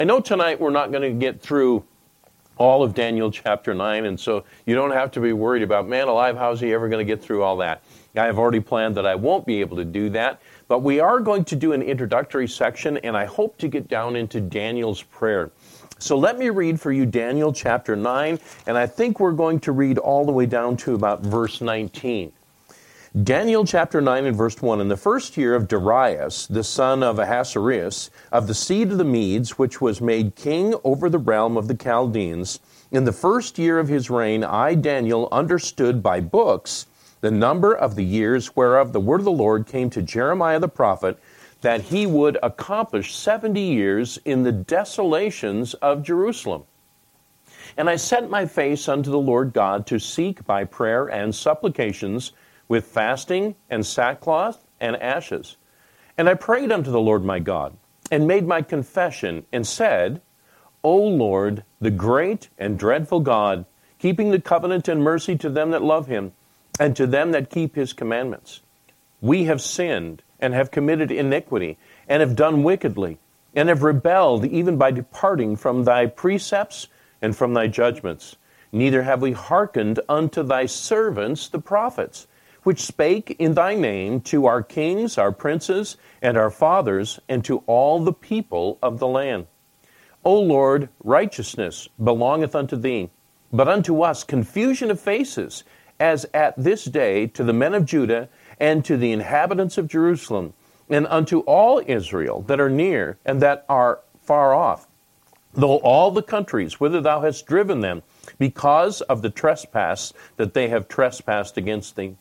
I know tonight we're not going to get through all of Daniel chapter 9, and so you don't have to be worried about, man alive, how's he ever going to get through all that? I have already planned that I won't be able to do that, but we are going to do an introductory section, and I hope to get down into Daniel's prayer. So let me read for you Daniel chapter 9, and I think we're going to read all the way down to about verse 19. Daniel chapter 9 and verse 1, in the first year of Darius, the son of Ahasuerus, of the seed of the Medes, which was made king over the realm of the Chaldeans, in the first year of his reign, I, Daniel, understood by books the number of the years whereof the word of the Lord came to Jeremiah the prophet, that he would accomplish 70 years in the desolations of Jerusalem. And I set my face unto the Lord God to seek by prayer and supplications with fasting and sackcloth and ashes. And I prayed unto the Lord my God, and made my confession, and said, O Lord, the great and dreadful God, keeping the covenant and mercy to them that love him, and to them that keep his commandments. We have sinned, and have committed iniquity, and have done wickedly, and have rebelled even by departing from thy precepts and from thy judgments. Neither have we hearkened unto thy servants the prophets, which spake in thy name to our kings, our princes, and our fathers, and to all the people of the land. O Lord, righteousness belongeth unto thee, but unto us confusion of faces, as at this day to the men of Judah, and to the inhabitants of Jerusalem, and unto all Israel that are near and that are far off, though all the countries whither thou hast driven them, because of the trespass that they have trespassed against thee.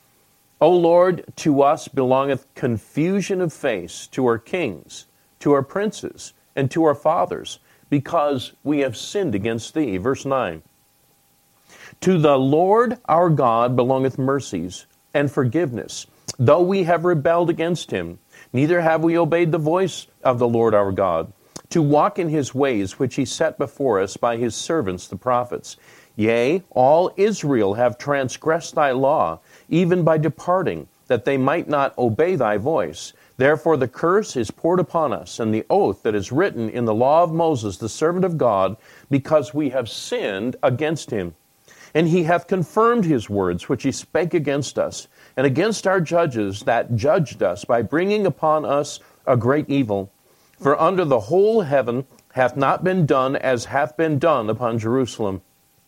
O Lord, to us belongeth confusion of face, to our kings, to our princes, and to our fathers, because we have sinned against thee. Verse 9. To the Lord our God belongeth mercies and forgiveness, though we have rebelled against him. Neither have we obeyed the voice of the Lord our God, to walk in his ways which he set before us by his servants the prophets. Yea, all Israel have transgressed thy law, even by departing, that they might not obey thy voice. Therefore the curse is poured upon us, and the oath that is written in the law of Moses, the servant of God, because we have sinned against him. And he hath confirmed his words which he spake against us, and against our judges that judged us, by bringing upon us a great evil. For under the whole heaven hath not been done as hath been done upon Jerusalem.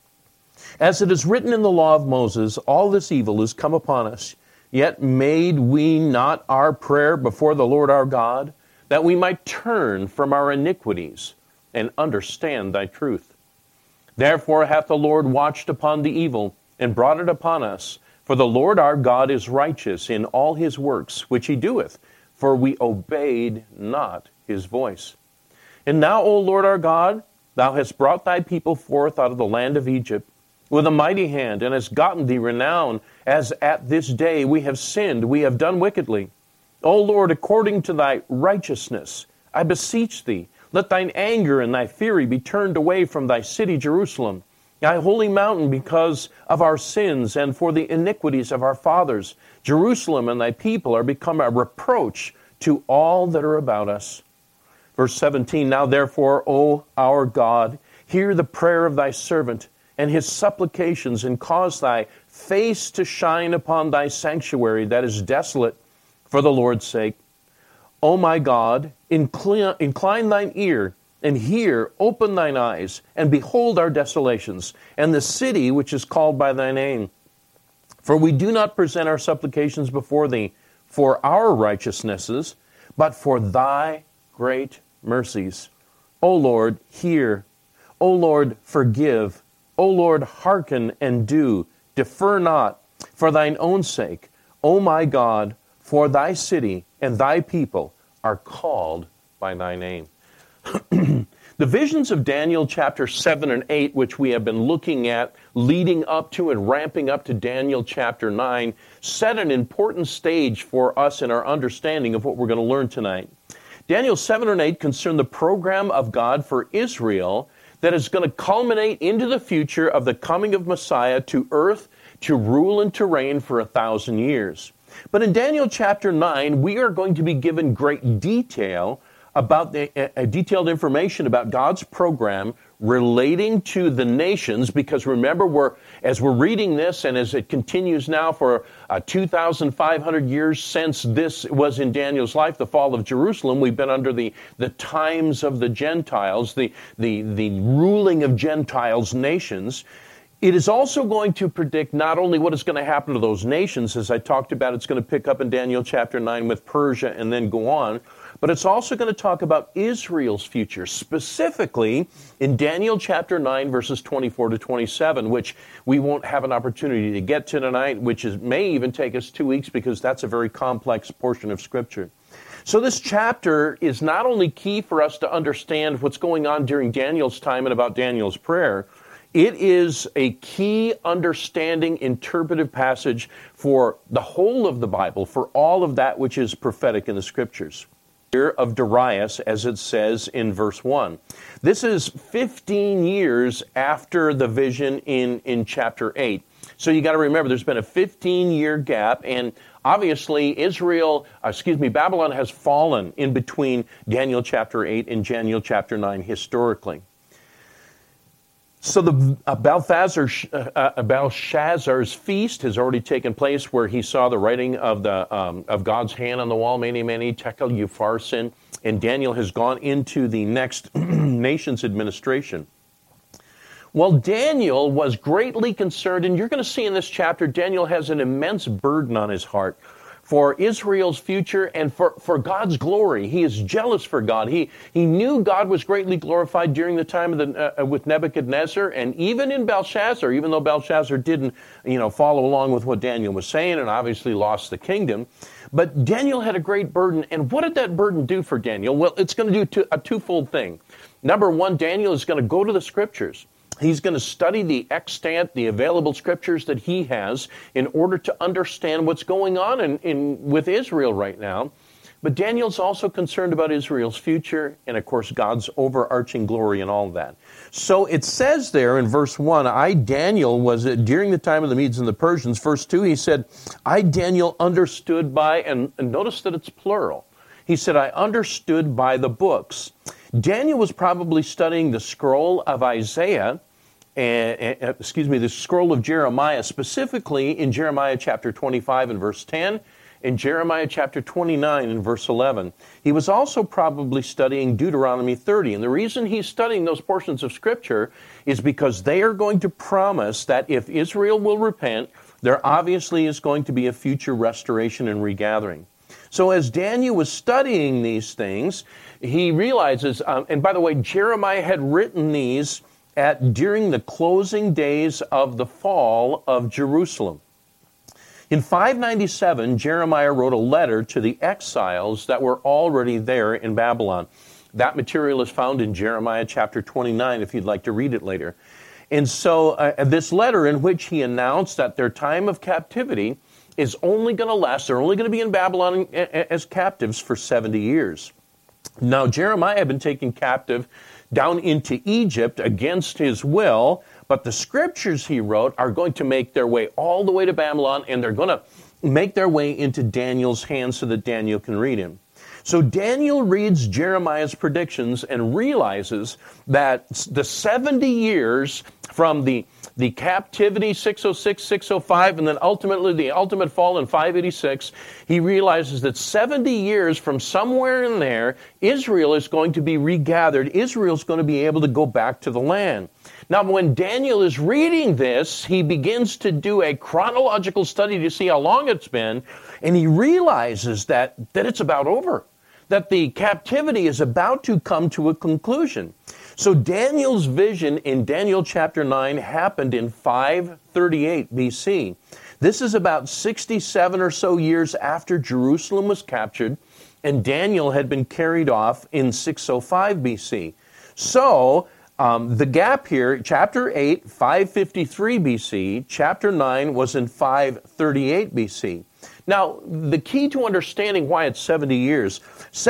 As it is written in the law of Moses, all this evil is come upon us. Yet made we not our prayer before the Lord our God, that we might turn from our iniquities and understand thy truth. Therefore hath the Lord watched upon the evil, and brought it upon us. For the Lord our God is righteous in all his works which he doeth, for we obeyed not his voice. And now, O Lord our God, thou hast brought thy people forth out of the land of Egypt with a mighty hand, and hast gotten thee renown, as at this day we have sinned, we have done wickedly. O Lord, according to thy righteousness, I beseech thee, let thine anger and thy fury be turned away from thy city Jerusalem, thy holy mountain, because of our sins and for the iniquities of our fathers. Jerusalem and thy people are become a reproach to all that are about us. Verse 17, Now therefore, O our God, hear the prayer of thy servant and his supplications, and cause thy face to shine upon thy sanctuary that is desolate, for the Lord's sake. O my God, incline thine ear, and hear, open thine eyes, and behold our desolations, and the city which is called by thy name. For we do not present our supplications before thee for our righteousnesses, but for thy great mercies. O Lord, hear. O Lord, forgive. O Lord, hearken and do. Defer not, for thine own sake. O my God, for thy city and thy people are called by thy name. The visions of Daniel chapter 7 and 8, which we have been looking at leading up to and ramping up to Daniel chapter 9, set an important stage for us in our understanding of what we're going to learn tonight. Daniel 7 and 8 concern the program of God for Israel that is going to culminate into the future of the coming of Messiah to earth to rule and to reign for 1,000 years. But in Daniel chapter 9, we are going to be given great detail about detailed information about God's program relating to the nations, because remember, as we're reading this and as it continues now for 2,500 years since this was in Daniel's life, the fall of Jerusalem, we've been under the times of the Gentiles, the ruling of Gentiles nations. It is also going to predict not only what is going to happen to those nations, as I talked about, it's going to pick up in Daniel chapter 9 with Persia and then go on, but it's also going to talk about Israel's future, specifically in Daniel chapter 9, verses 24 to 27, which we won't have an opportunity to get to tonight, may even take us 2 weeks because that's a very complex portion of Scripture. So this chapter is not only key for us to understand what's going on during Daniel's time and about Daniel's prayer, it is a key understanding, interpretive passage for the whole of the Bible, for all of that which is prophetic in the Scriptures. Year of Darius, as it says in verse 1. This is 15 years after the vision in chapter 8. So you got to remember, there's been a 15-year gap, and obviously Babylon has fallen in between Daniel chapter 8 and Daniel chapter 9 historically. So the Belshazzar's feast has already taken place, where he saw the writing of God's hand on the wall, Mene, Mene, Tekel, Upharsin, and Daniel has gone into the next nation's administration. Well, Daniel was greatly concerned, and you're going to see in this chapter, Daniel has an immense burden on his heart for Israel's future and for God's glory. He is jealous for God. He knew God was greatly glorified during the time of with Nebuchadnezzar, and even in Belshazzar, even though Belshazzar didn't, follow along with what Daniel was saying and obviously lost the kingdom. But Daniel had a great burden, and what did that burden do for Daniel? Well, it's going to do a twofold thing. Number one, Daniel is going to go to the Scriptures. He's going to study the extant, the available Scriptures that he has in order to understand what's going on with Israel right now. But Daniel's also concerned about Israel's future and, of course, God's overarching glory and all of that. So it says there in verse 1, I, Daniel, was during the time of the Medes and the Persians. Verse 2, he said, I, Daniel, understood by, and notice that it's plural. He said, I understood by the books. Daniel was probably studying the scroll of Isaiah, the scroll of Jeremiah, specifically in Jeremiah chapter 25 and verse 10, and Jeremiah chapter 29 and verse 11. He was also probably studying Deuteronomy 30, and the reason he's studying those portions of Scripture is because they are going to promise that if Israel will repent, there obviously is going to be a future restoration and regathering. So as Daniel was studying these things, he realizes, and by the way, Jeremiah had written these during the closing days of the fall of Jerusalem. In 597, Jeremiah wrote a letter to the exiles that were already there in Babylon. That material is found in Jeremiah chapter 29, if you'd like to read it later. And so this letter, in which he announced that their time of captivity is only going to last, they're only going to be in Babylon as captives for 70 years. Now, Jeremiah had been taken captive down into Egypt against his will, but the Scriptures he wrote are going to make their way all the way to Babylon, and they're going to make their way into Daniel's hands so that Daniel can read him. So Daniel reads Jeremiah's predictions and realizes that the 70 years from the captivity, 606, 605, and then ultimately the ultimate fall in 586, he realizes that 70 years from somewhere in there, Israel is going to be regathered. Israel's going to be able to go back to the land. Now, when Daniel is reading this, he begins to do a chronological study to see how long it's been, and he realizes that it's about over, that the captivity is about to come to a conclusion. So Daniel's vision in Daniel chapter 9 happened in 538 BC. This is about 67 or so years after Jerusalem was captured, and Daniel had been carried off in 605 BC. So the gap here, chapter 8, 553 BC, chapter 9 was in 538 BC. Now, the key to understanding why it's 70 years,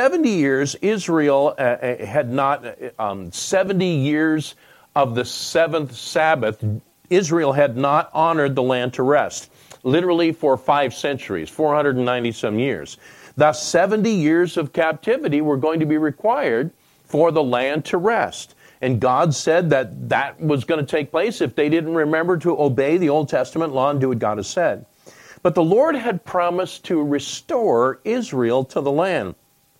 Israel had not, 70 years of the seventh Sabbath, Israel had not honored the land to rest, literally for 5 centuries, 490 some years. Thus, 70 years of captivity were going to be required for the land to rest. And God said that that was going to take place if they didn't remember to obey the Old Testament law and do what God has said. But the Lord had promised to restore Israel to the land.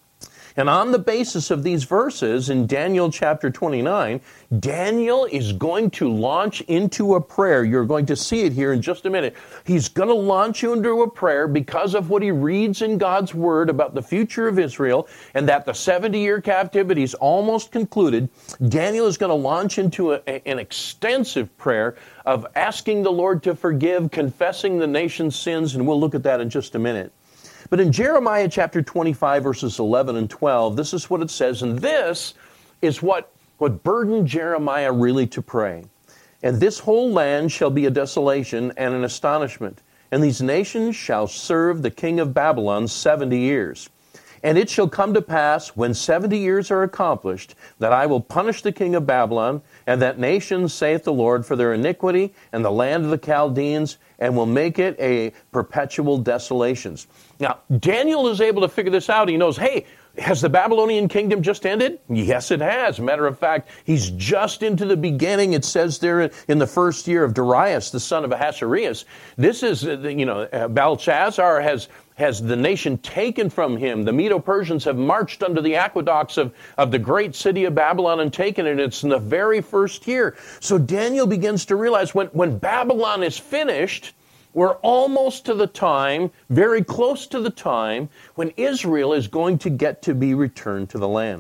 And on the basis of these verses in Daniel chapter 29, Daniel is going to launch into a prayer. You're going to see it here in just a minute. He's going to launch you into a prayer because of what he reads in God's word about the future of Israel and that the 70-year captivity is almost concluded. Daniel is going to launch into an extensive prayer of asking the Lord to forgive, confessing the nation's sins, and we'll look at that in just a minute. But in Jeremiah chapter 25, verses 11 and 12, this is what it says, and this is what burdened Jeremiah really to pray. And this whole land shall be a desolation and an astonishment, and these nations shall serve the king of Babylon 70 years. And it shall come to pass, when 70 years are accomplished, that I will punish the king of Babylon, and that nation, saith the Lord, for their iniquity, and the land of the Chaldeans, and will make it a perpetual desolations. Now, Daniel is able to figure this out. He knows, hey, has the Babylonian kingdom just ended? Yes, it has. Matter of fact, he's just into the beginning. It says there in the first year of Darius, the son of Ahasuerus. This is, Belshazzar has the nation taken from him. The Medo-Persians have marched under the aqueducts of the great city of Babylon and taken it. It's in the very first year. So Daniel begins to realize when Babylon is finished, we're almost to the time, very close to the time, when Israel is going to get to be returned to the land.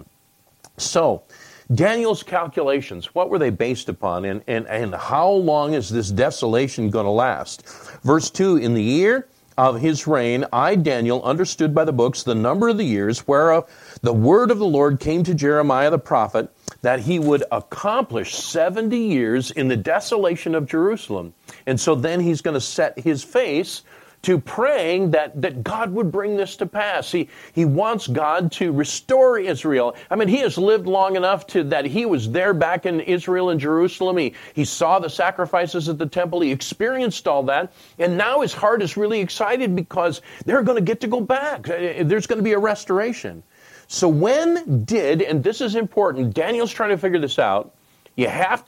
So, Daniel's calculations, what were they based upon, and how long is this desolation going to last? Verse 2, in the year of his reign, I, Daniel, understood by the books the number of the years whereof the word of the Lord came to Jeremiah the prophet, that he would accomplish 70 years in the desolation of Jerusalem. And so then he's going to set his face to praying that God would bring this to pass. He wants God to restore Israel. I mean, he has lived long enough that he was there back in Israel and Jerusalem. He saw the sacrifices at the temple. He experienced all that. And now his heart is really excited because they're going to get to go back. There's going to be a restoration. So when did, and this is important, Daniel's trying to figure this out, you have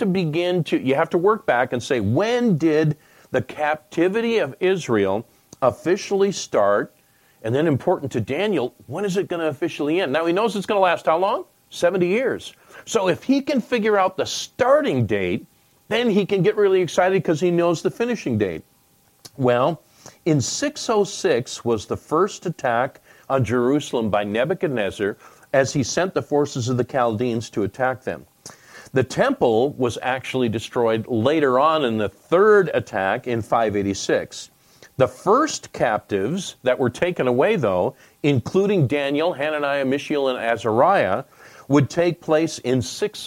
to work back and say, when did the captivity of Israel officially start? And then important to Daniel, when is it going to officially end? Now he knows it's going to last how long? 70 years. So if he can figure out the starting date, then he can get really excited because he knows the finishing date. Well, in 606 was the first attack on Jerusalem by Nebuchadnezzar as he sent the forces of the Chaldeans to attack them. The temple was actually destroyed later on in the third attack in 586. The first captives that were taken away, though, including Daniel, Hananiah, Mishael, and Azariah, would take place in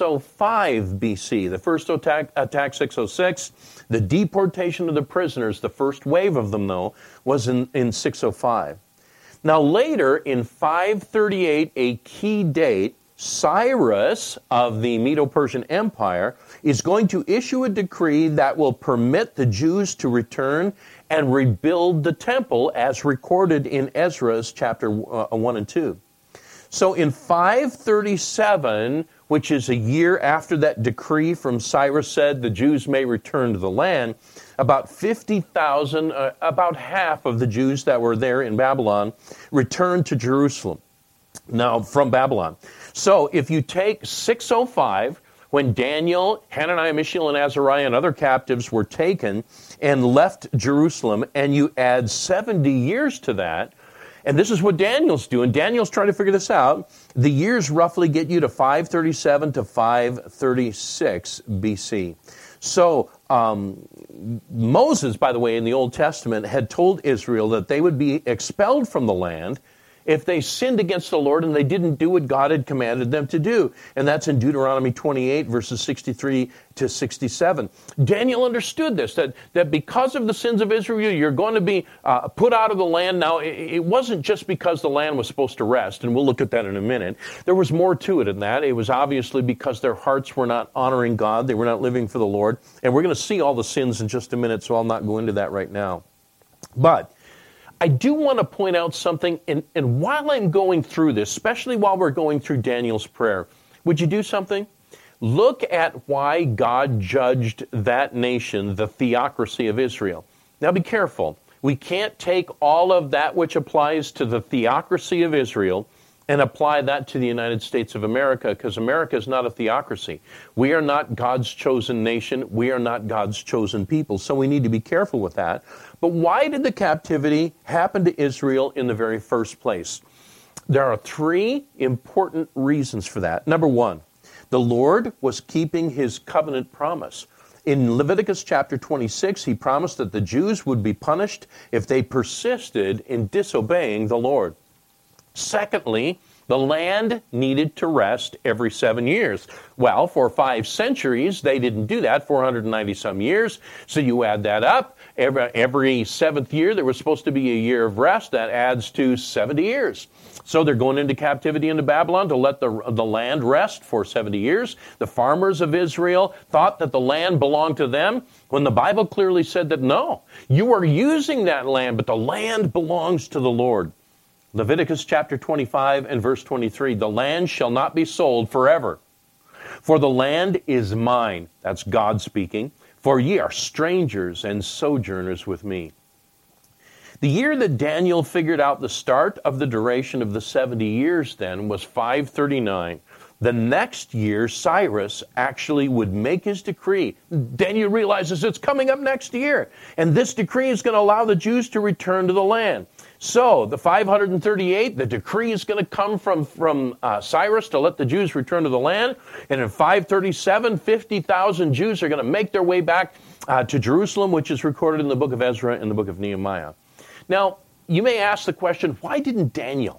605 BC. The first attack 606. The deportation of the prisoners, the first wave of them, though, was in 605. Now later, in 538, a key date, Cyrus of the Medo-Persian Empire is going to issue a decree that will permit the Jews to return and rebuild the temple as recorded in Ezra's chapter 1 and 2. So in 537, which is a year after that decree from Cyrus said the Jews may return to the land, about 50,000, about half of the Jews that were there in Babylon, returned to Jerusalem. Now, from Babylon. So if you take 605, when Daniel, Hananiah, Mishael, and Azariah and other captives were taken and left Jerusalem, and you add 70 years to that, and this is what Daniel's doing. Daniel's trying to figure this out. The years roughly get you to 537 to 536 BC. So Moses, by the way, in the Old Testament, had told Israel that they would be expelled from the land if they sinned against the Lord and they didn't do what God had commanded them to do. And that's in Deuteronomy 28, verses 63 to 67. Daniel understood this, that because of the sins of Israel, you're going to be put out of the land. Now, it wasn't just because the land was supposed to rest, and we'll look at that in a minute. There was more to it than that. It was obviously because their hearts were not honoring God. They were not living for the Lord. And we're going to see all the sins in just a minute, so I'll not go into that right now. But I do want to point out something, and while I'm going through this, especially while we're going through Daniel's prayer, would you do something? Look at why God judged that nation, the theocracy of Israel. Now be careful. We can't take all of that which applies to the theocracy of Israel and apply that to the United States of America, because America is not a theocracy. We are not God's chosen nation. We are not God's chosen people. So we need to be careful with that. But why did the captivity happen to Israel in the very first place? There are three important reasons for that. Number one, the Lord was keeping his covenant promise. In Leviticus chapter 26, he promised that the Jews would be punished if they persisted in disobeying the Lord. Secondly, the land needed to rest every 7 years. Well, for 5 centuries, they didn't do that, 490 some years. So you add that up. Every 7th year, there was supposed to be a year of rest. That adds to 70 years. So they're going into captivity into Babylon to let the land rest for 70 years. The farmers of Israel thought that the land belonged to them, when the Bible clearly said that no, you are using that land, but the land belongs to the Lord. Leviticus chapter 25 and verse 23, the land shall not be sold forever. For the land is mine. That's God speaking. For ye are strangers and sojourners with me. The year that Daniel figured out the start of the duration of the 70 years then was 539. The next year, Cyrus actually would make his decree. Daniel realizes it's coming up next year. And this decree is going to allow the Jews to return to the land. So, the 538, the decree is going to come from Cyrus to let the Jews return to the land. And in 537, 50,000 Jews are going to make their way back to Jerusalem, which is recorded in the book of Ezra and the book of Nehemiah. Now, you may ask the question, why didn't Daniel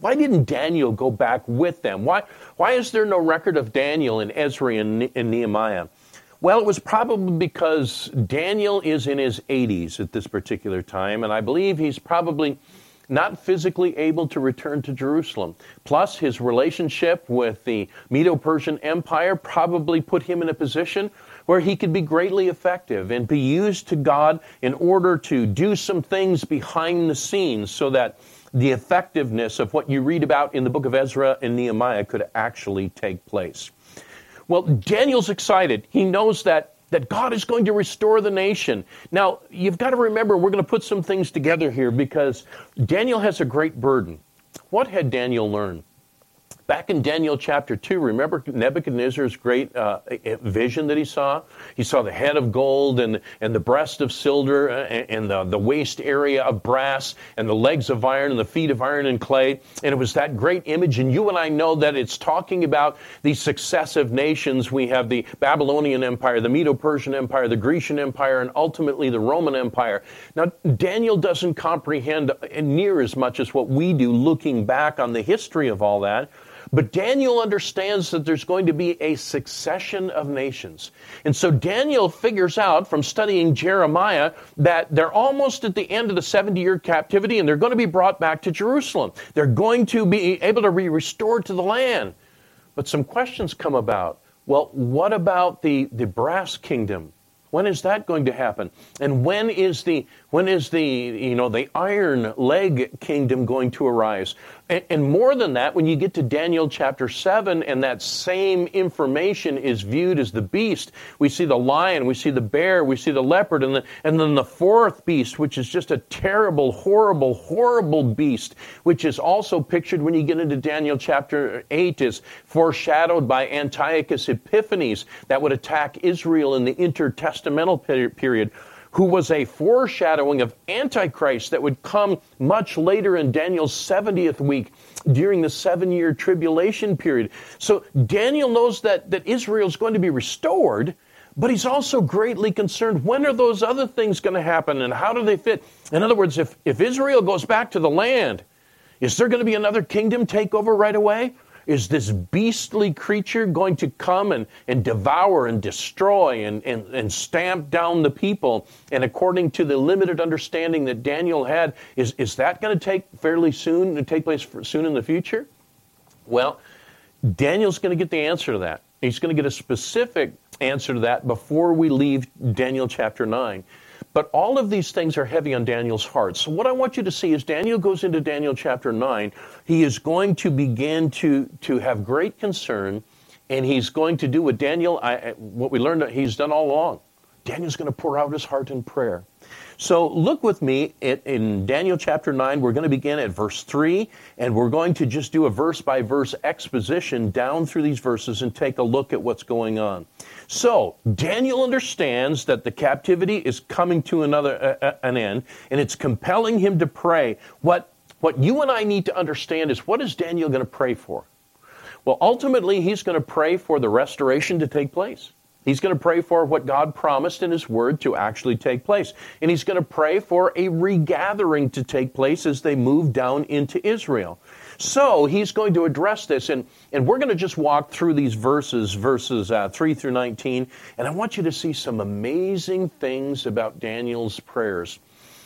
go back with them? Why is there no record of Daniel in Ezra and Nehemiah? Well, it was probably because Daniel is in his 80s at this particular time, and I believe he's probably not physically able to return to Jerusalem. Plus, his relationship with the Medo-Persian Empire probably put him in a position where he could be greatly effective and be used to God in order to do some things behind the scenes so that the effectiveness of what you read about in the book of Ezra and Nehemiah could actually take place. Well, Daniel's excited. He knows that God is going to restore the nation. Now, you've got to remember, we're going to put some things together here because Daniel has a great burden. What had Daniel learned? Back in Daniel chapter 2, remember Nebuchadnezzar's great vision that he saw? He saw the head of gold and the breast of silver and the waist area of brass and the legs of iron and the feet of iron and clay. And it was that great image. And you and I know that it's talking about these successive nations. We have the Babylonian Empire, the Medo-Persian Empire, the Grecian Empire, and ultimately the Roman Empire. Now, Daniel doesn't comprehend near as much as what we do looking back on the history of all that. But Daniel understands that there's going to be a succession of nations. And so Daniel figures out from studying Jeremiah that they're almost at the end of the 70-year captivity and they're going to be brought back to Jerusalem. They're going to be able to be restored to the land. But some questions come about. Well, what about the brass kingdom? When is that going to happen? And when is the iron leg kingdom going to arise? And more than that, when you get to Daniel chapter 7 and that same information is viewed as the beast, we see the lion, we see the bear, we see the leopard, and then the fourth beast, which is just a terrible, horrible, horrible beast, which is also pictured when you get into Daniel chapter 8, is foreshadowed by Antiochus Epiphanes that would attack Israel in the intertestamental period, who was a foreshadowing of Antichrist that would come much later in Daniel's 70th week during the 7-year tribulation period. So Daniel knows that Israel is going to be restored, but he's also greatly concerned, when are those other things going to happen and how do they fit? In other words, if Israel goes back to the land, is there going to be another kingdom take over right away? Is this beastly creature going to come and devour and destroy and stamp down the people? And according to the limited understanding that Daniel had, is that going to take place soon in the future? Well, Daniel's going to get the answer to that. He's going to get a specific answer to that before we leave Daniel chapter 9. But all of these things are heavy on Daniel's heart. So what I want you to see is Daniel goes into Daniel chapter 9. He is going to begin to have great concern, and he's going to do what what we learned that he's done all along. Daniel's going to pour out his heart in prayer. So look with me in Daniel chapter 9. We're going to begin at verse 3, and we're going to just do a verse-by-verse exposition down through these verses and take a look at what's going on. So Daniel understands that the captivity is coming to an end, and it's compelling him to pray. What you and I need to understand is, what is Daniel going to pray for? Well, ultimately, he's going to pray for the restoration to take place. He's going to pray for what God promised in His Word to actually take place. And he's going to pray for a regathering to take place as they move down into Israel. So he's going to address this, and we're going to just walk through these verses 3 through 19, and I want you to see some amazing things about Daniel's prayers.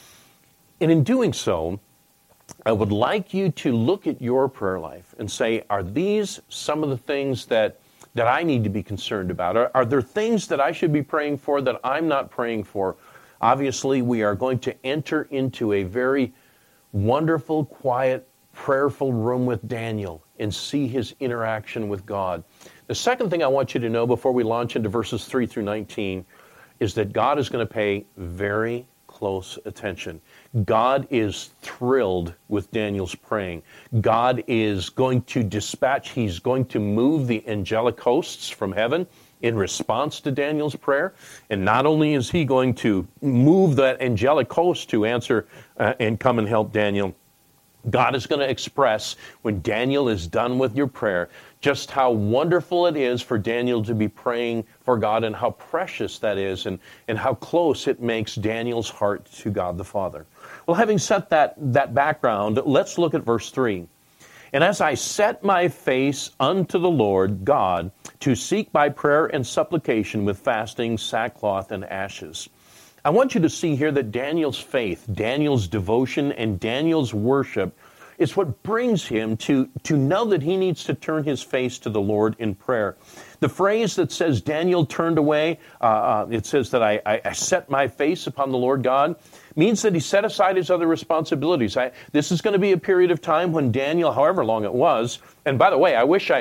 And in doing so, I would like you to look at your prayer life and say, are these some of the things that I need to be concerned about? Are there things that I should be praying for that I'm not praying for? Obviously, we are going to enter into a very wonderful, quiet, prayerful room with Daniel and see his interaction with God. The second thing I want you to know before we launch into verses 3 through 19 is that God is going to pay very close attention. God is thrilled with Daniel's praying. God is going to dispatch, He's going to move the angelic hosts from heaven in response to Daniel's prayer. And not only is He going to move that angelic host to answer and come and help Daniel, God is going to express, when Daniel is done with your prayer, just how wonderful it is for Daniel to be praying for God, and how precious that is, and how close it makes Daniel's heart to God the Father. Well, having set that background, let's look at verse 3. And as I set my face unto the Lord God to seek by prayer and supplication with fasting, sackcloth, and ashes. I want you to see here that Daniel's faith, Daniel's devotion, and Daniel's worship is what brings him to know that he needs to turn his face to the Lord in prayer. The phrase that says Daniel turned away, it says that I set my face upon the Lord God, means that he set aside his other responsibilities. This is going to be a period of time when Daniel, however long it was, and by the way,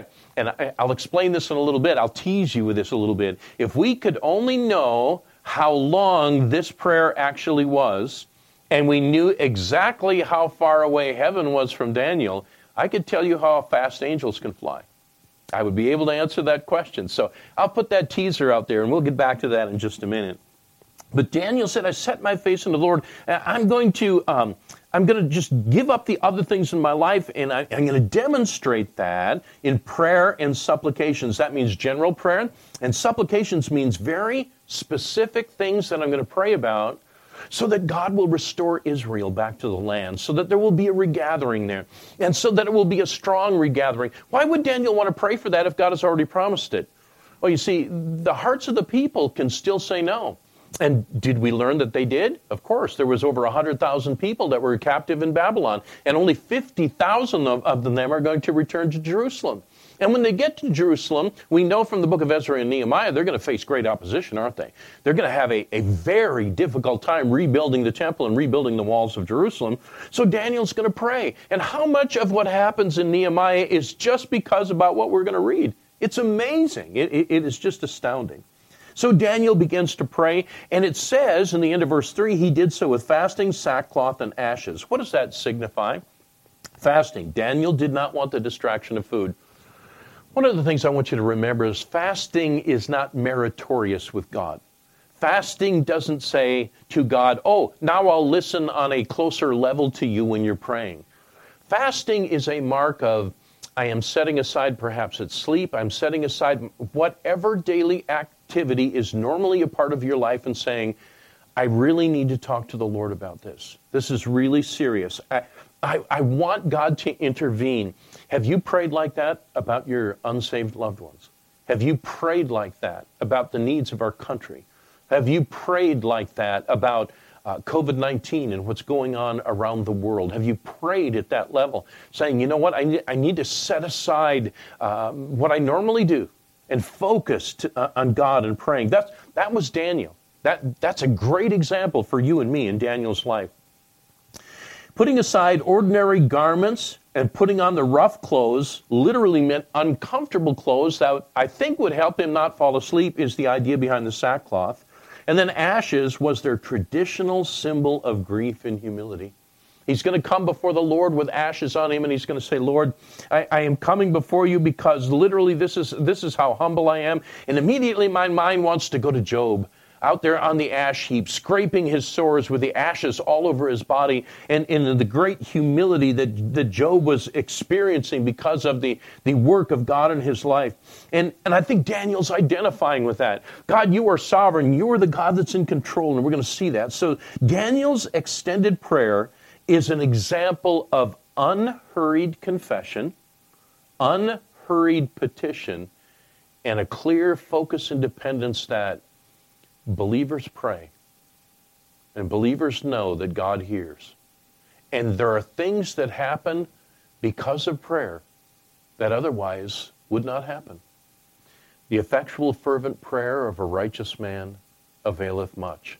I'll explain this in a little bit, I'll tease you with this a little bit. If we could only know how long this prayer actually was, and we knew exactly how far away heaven was from Daniel, I could tell you how fast angels can fly. I would be able to answer that question. So I'll put that teaser out there, and we'll get back to that in just a minute. But Daniel said, I set my face on the Lord. I'm going to just give up the other things in my life, and I'm going to demonstrate that in prayer and supplications. That means general prayer, and supplications means very specific things that I'm going to pray about, so that God will restore Israel back to the land, so that there will be a regathering there, and so that it will be a strong regathering. Why would Daniel want to pray for that if God has already promised it? Well, you see, the hearts of the people can still say no. And did we learn that they did? Of course. There was over 100,000 people that were captive in Babylon, and only 50,000 of them are going to return to Jerusalem. And when they get to Jerusalem, we know from the book of Ezra and Nehemiah, they're going to face great opposition, aren't they? They're going to have a very difficult time rebuilding the temple and rebuilding the walls of Jerusalem. So Daniel's going to pray. And how much of what happens in Nehemiah is just because about what we're going to read? It's amazing. It is just astounding. So Daniel begins to pray, and it says in the end of verse 3, he did so with fasting, sackcloth, and ashes. What does that signify? Fasting. Daniel did not want the distraction of food. One of the things I want you to remember is fasting is not meritorious with God. Fasting doesn't say to God, oh, now I'll listen on a closer level to you when you're praying. Fasting is a mark of, I am setting aside, perhaps it's sleep, I'm setting aside whatever daily activity is normally a part of your life and saying, I really need to talk to the Lord about this. This is really serious. I want God to intervene. Have you prayed like that about your unsaved loved ones? Have you prayed like that about the needs of our country? Have you prayed like that about COVID-19 and what's going on around the world? Have you prayed at that level, saying, you know what, I need to set aside what I normally do and focus on God and praying? That was Daniel. That's a great example for you and me in Daniel's life. Putting aside ordinary garments and putting on the rough clothes literally meant uncomfortable clothes that I think would help him not fall asleep, is the idea behind the sackcloth. And then ashes was their traditional symbol of grief and humility. He's going to come before the Lord with ashes on him, and he's going to say, Lord, I am coming before you because literally this is how humble I am. And immediately my mind wants to go to Job, out there on the ash heap, scraping his sores with the ashes all over his body, and in the great humility that Job was experiencing because of the work of God in his life. And I think Daniel's identifying with that. God, you are sovereign. You are the God that's in control, and we're going to see that. So Daniel's extended prayer is an example of unhurried confession, unhurried petition, and a clear focus and dependence that believers pray, and believers know that God hears. And there are things that happen because of prayer that otherwise would not happen. The effectual fervent prayer of a righteous man availeth much.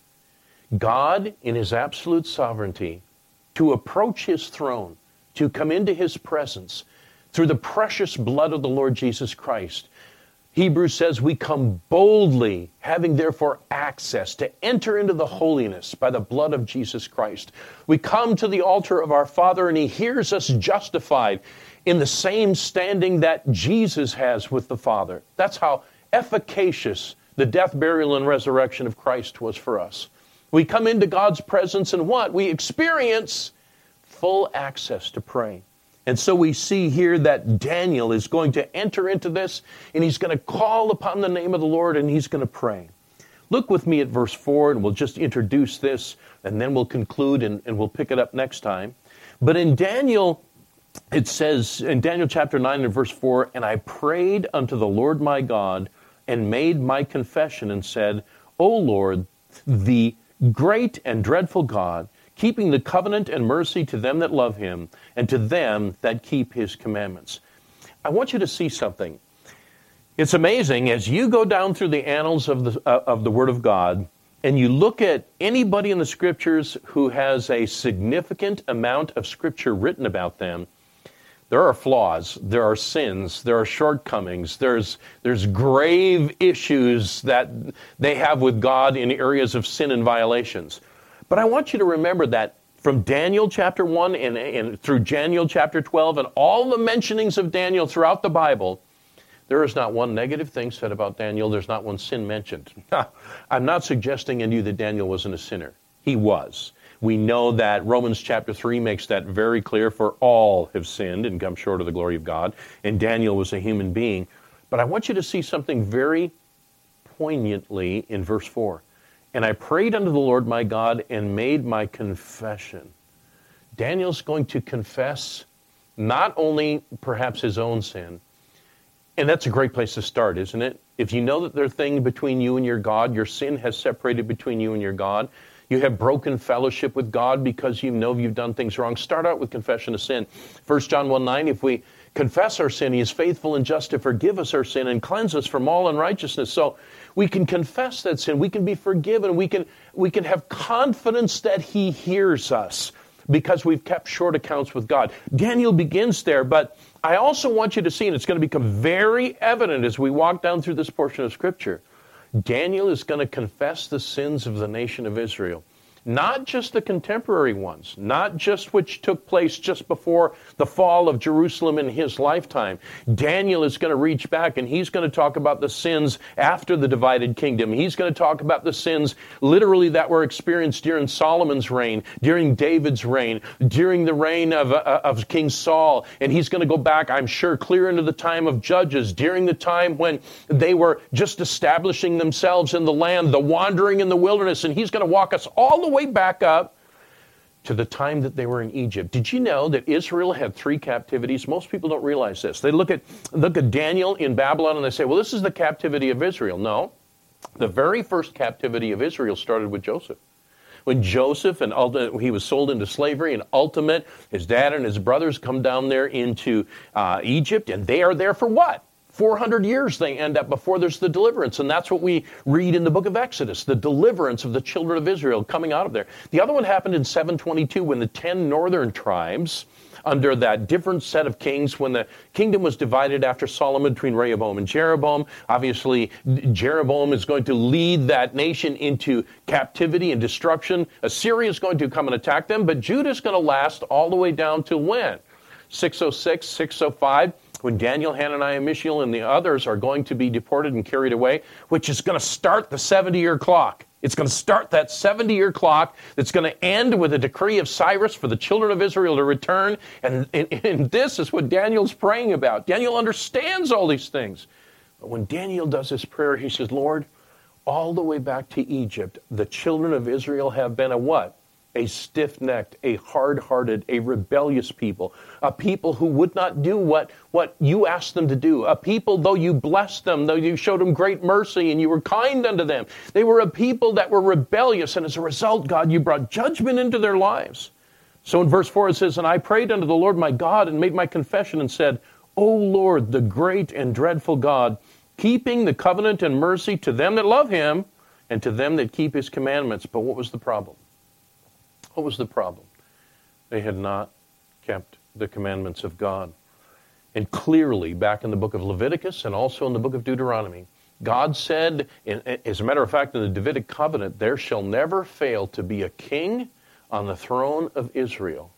God, in his absolute sovereignty, to approach his throne, to come into his presence through the precious blood of the Lord Jesus Christ, Hebrews says we come boldly, having therefore access to enter into the holiness by the blood of Jesus Christ. We come to the altar of our Father, and he hears us justified in the same standing that Jesus has with the Father. That's how efficacious the death, burial, and resurrection of Christ was for us. We come into God's presence, and what? We experience full access to pray. And so we see here that Daniel is going to enter into this, and he's going to call upon the name of the Lord, and he's going to pray. Look with me at verse 4, and we'll just introduce this, and then we'll conclude, and we'll pick it up next time. But in Daniel, it says, in Daniel chapter 9 and verse 4, and I prayed unto the Lord my God, and made my confession, and said, O Lord, the great and dreadful God, keeping the covenant and mercy to them that love him, and to them that keep his commandments. I want you to see something. It's amazing, as you go down through the annals of the Word of God, and you look at anybody in the Scriptures who has a significant amount of Scripture written about them, there are flaws, there are sins, there are shortcomings, there's grave issues that they have with God in areas of sin and violations. But I want you to remember that from Daniel chapter 1 and through Daniel chapter 12 and all the mentionings of Daniel throughout the Bible, there is not one negative thing said about Daniel. There's not one sin mentioned. I'm not suggesting in you that Daniel wasn't a sinner. He was. We know that Romans chapter 3 makes that very clear, for all have sinned and come short of the glory of God. And Daniel was a human being. But I want you to see something very poignantly in verse 4. And I prayed unto the Lord my God and made my confession. Daniel's going to confess not only perhaps his own sin, and that's a great place to start, isn't it? If you know that there are things between you and your God, your sin has separated between you and your God, you have broken fellowship with God because you know you've done things wrong, start out with confession of sin. 1 John 1:9, if we confess our sin, he is faithful and just to forgive us our sin and cleanse us from all unrighteousness. So we can confess that sin, we can be forgiven, we can have confidence that he hears us because we've kept short accounts with God. Daniel begins there, but I also want you to see, and it's going to become very evident as we walk down through this portion of Scripture, Daniel is going to confess the sins of the nation of Israel. Not just the contemporary ones, not just which took place just before the fall of Jerusalem in his lifetime. Daniel is going to reach back and he's going to talk about the sins after the divided kingdom. He's going to talk about the sins literally that were experienced during Solomon's reign, during David's reign, during the reign of King Saul. And he's going to go back, I'm sure, clear into the time of Judges, during the time when they were just establishing themselves in the land, the wandering in the wilderness. And he's going to walk us all the way back up to the time that they were in Egypt. Did you know that Israel had 3 captivities? Most people don't realize this. They look at Daniel in Babylon and they say, well, this is the captivity of Israel. No. The very first captivity of Israel started with Joseph. When Joseph, he was sold into slavery, and his dad and his brothers come down there into Egypt, and they are there for what? 400 years they end up before there's the deliverance. And that's what we read in the book of Exodus, the deliverance of the children of Israel coming out of there. The other one happened in 722 when the 10 northern tribes, under that different set of kings, when the kingdom was divided after Solomon between Rehoboam and Jeroboam. Obviously, Jeroboam is going to lead that nation into captivity and destruction. Assyria is going to come and attack them, but Judah is going to last all the way down to when? 606, 605, when Daniel, Hananiah, Mishael, and the others are going to be deported and carried away, which is going to start the 70-year clock. It's going to start that 70-year clock that's going to end with a decree of Cyrus for the children of Israel to return. And this is what Daniel's praying about. Daniel understands all these things. But when Daniel does his prayer, he says, Lord, all the way back to Egypt, the children of Israel have been a what? A stiff-necked, a hard-hearted, a rebellious people. A people who would not do what you asked them to do. A people, though you blessed them, though you showed them great mercy and you were kind unto them, they were a people that were rebellious. And as a result, God, you brought judgment into their lives. So in verse 4 it says, And I prayed unto the Lord my God and made my confession and said, O Lord, the great and dreadful God, keeping the covenant and mercy to them that love him and to them that keep his commandments. But what was the problem? What was the problem? They had not kept the commandments of God. And clearly, back in the book of Leviticus and also in the book of Deuteronomy, God said, as a matter of fact, in the Davidic covenant, there shall never fail to be a king on the throne of Israel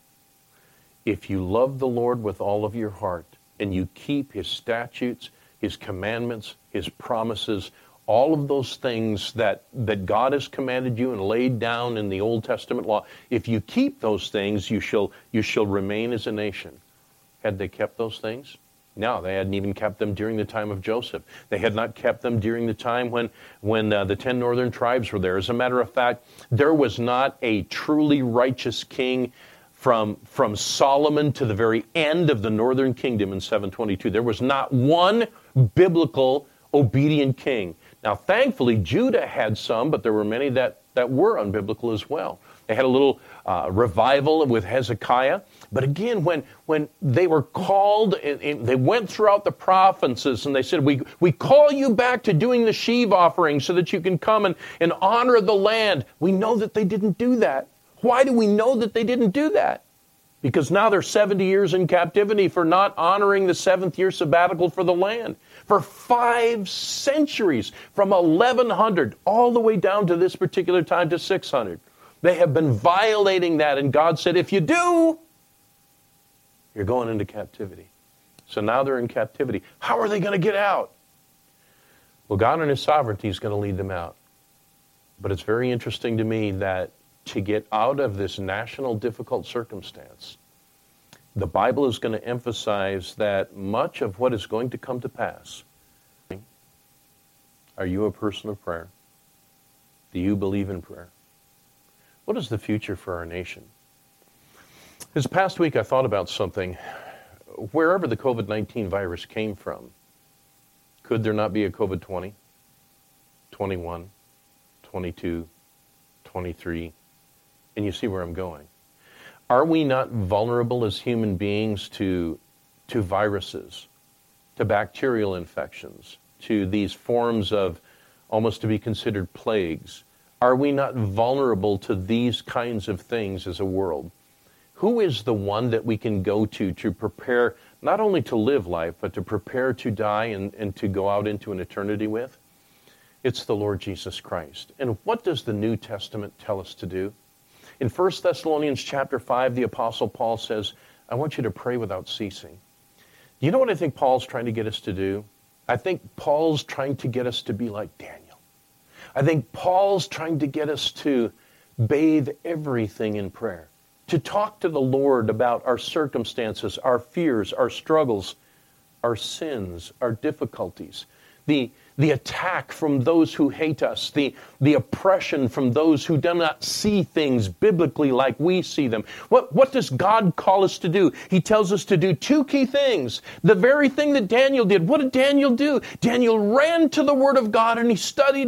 if you love the Lord with all of your heart and you keep his statutes, his commandments, his promises, all of those things that God has commanded you and laid down in the Old Testament law. If you keep those things, you shall remain as a nation. Had they kept those things? No, they hadn't even kept them during the time of Joseph. They had not kept them during the time when the 10 northern tribes were there. As a matter of fact, there was not a truly righteous king from Solomon to the very end of the northern kingdom in 722. There was not one biblical obedient king. Now, thankfully, Judah had some, but there were many that were unbiblical as well. They had a little revival with Hezekiah. But again, when they were called, they went throughout the provinces and they said, we call you back to doing the sheave offering so that you can come and honor the land. We know that they didn't do that. Why do we know that they didn't do that? Because now they're 70 years in captivity for not honoring the 7th year sabbatical for the land. For 5 centuries, from 1100 all the way down to this particular time to 600. They have been violating that, and God said, if you do, you're going into captivity. So now they're in captivity. How are they going to get out? Well, God in his sovereignty is going to lead them out. But it's very interesting to me that to get out of this national difficult circumstance, the Bible is going to emphasize that much of what is going to come to pass. Are you a person of prayer? Do you believe in prayer? What is the future for our nation? This past week I thought about something. Wherever the COVID-19 virus came from, could there not be a COVID-20, 21, 22, 23? And you see where I'm going. Are we not vulnerable as human beings to viruses, to bacterial infections, to these forms of almost to be considered plagues? Are we not vulnerable to these kinds of things as a world? Who is the one that we can go to prepare not only to live life, but to prepare to die and to go out into an eternity with? It's the Lord Jesus Christ. And what does the New Testament tell us to do? In 1 Thessalonians chapter 5, the Apostle Paul says, I want you to pray without ceasing. You know what I think Paul's trying to get us to do? I think Paul's trying to get us to be like Daniel. I think Paul's trying to get us to bathe everything in prayer, to talk to the Lord about our circumstances, our fears, our struggles, our sins, our difficulties, the attack from those who hate us, the oppression from those who do not see things biblically like we see them. What does God call us to do? He tells us to do 2 key things. The very thing that Daniel did. What did Daniel do? Daniel ran to the Word of God and he studied it.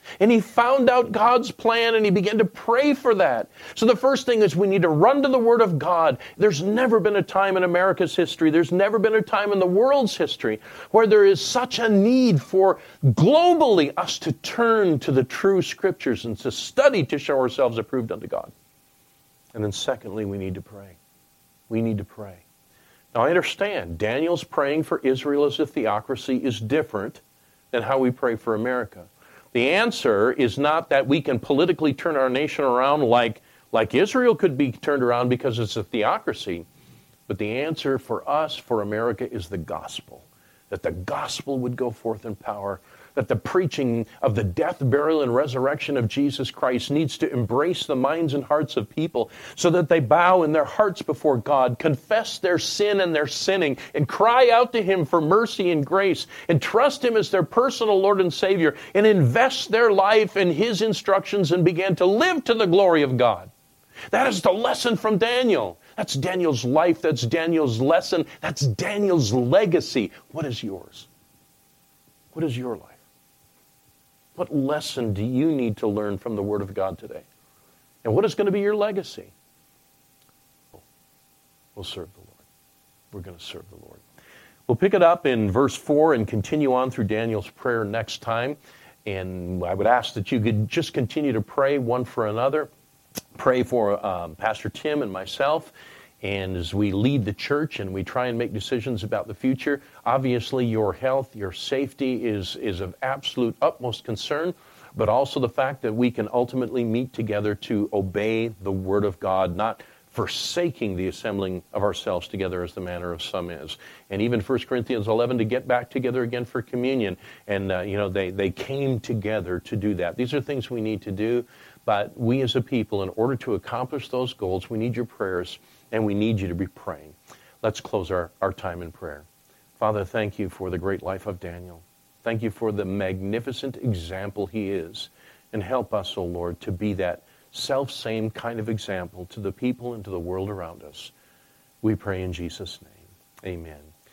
And he found out God's plan and he began to pray for that. So the first thing is we need to run to the Word of God. There's never been a time in America's history, there's never been a time in the world's history where there is such a need for globally us to turn to the true Scriptures and to study to show ourselves approved unto God. And then secondly, we need to pray. We need to pray. Now I understand Daniel's praying for Israel as a theocracy is different than how we pray for America. The answer is not that we can politically turn our nation around like Israel could be turned around because it's a theocracy. But the answer for us, for America, is the gospel. That the gospel would go forth in power. That the preaching of the death, burial, and resurrection of Jesus Christ needs to embrace the minds and hearts of people so that they bow in their hearts before God, confess their sin and their sinning, and cry out to Him for mercy and grace, and trust Him as their personal Lord and Savior, and invest their life in His instructions and begin to live to the glory of God. That is the lesson from Daniel. That's Daniel's life. That's Daniel's lesson. That's Daniel's legacy. What is yours? What is your life? What lesson do you need to learn from the Word of God today? And what is going to be your legacy? We'll serve the Lord. We're going to serve the Lord. We'll pick it up in verse 4 and continue on through Daniel's prayer next time. And I would ask that you could just continue to pray one for another. Pray for Pastor Tim and myself. And as we lead the church and we try and make decisions about the future, obviously your health, your safety is of absolute utmost concern, but also the fact that we can ultimately meet together to obey the Word of God, not forsaking the assembling of ourselves together as the manner of some is. And even 1 Corinthians 11 to get back together again for communion. And, they came together to do that. These are things we need to do, but we as a people, in order to accomplish those goals, we need your prayers. And we need you to be praying. Let's close our time in prayer. Father, thank you for the great life of Daniel. Thank you for the magnificent example he is. And help us, O Lord, to be that self-same kind of example to the people and to the world around us. We pray in Jesus' name. Amen.